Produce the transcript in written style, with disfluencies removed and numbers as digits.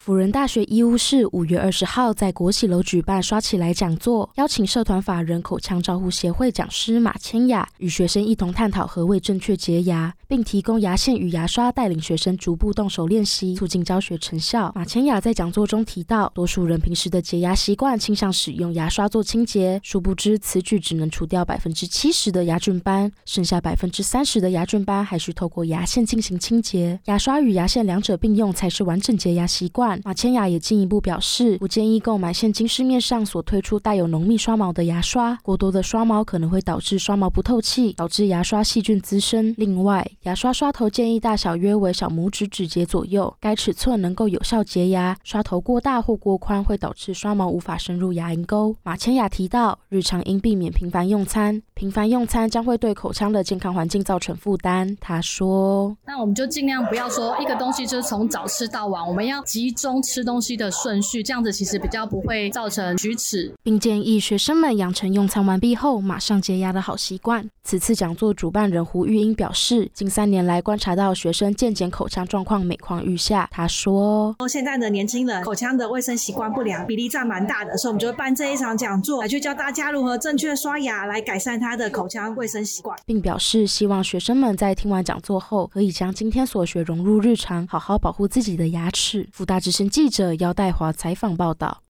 辅仁大学医务室5月20号在国喜楼举办刷起来讲座，邀请社团法人口腔照护协会讲师马千雅与学生一同探讨何谓正确洁牙，并提供牙线与牙刷，带领学生逐步动手练习，促进教学成效。马千雅在讲座中提到，多数人平时的洁牙习惯倾向使用牙刷做清洁，殊不知此举只能除掉70%的牙菌斑，剩下30%的牙菌斑还需透过牙线进行清洁。牙刷与牙线两者并用才是完整洁牙习惯。马千雅也进一步表示，不建议购买现今市面上所推出带有浓密刷毛的牙刷，过多的刷毛可能会导致刷毛不透气，导致牙刷细菌滋生。另外，牙刷刷头建议大小约为小拇指指节左右，该尺寸能够有效洁牙，刷头过大或过宽会导致刷毛无法深入牙龈沟。马千雅提到，日常应避免频繁用餐，频繁用餐将会对口腔的健康环境造成负担。他说， 那我们就尽量不要说一个东西就是从早吃到晚，我们要集中吃东西的顺序，这样子其实比较不会造成龋齿， 并建议学生们养成用餐完毕后马上洁牙的好习惯。此次讲座主办人胡玉英表示，近3年来观察到学生健检口腔状况每况愈下。他说， 现在的年轻人口腔的卫生习惯不良比例占蛮大的，所以我们就会办这一场讲座来去教大家如何正确刷牙，来改善他的口腔卫生习惯， 并表示希望学生们在听完讲座后可以将今天所学融入日常，好好保护自己的牙齿。辅大之声记者姚代华采访报道。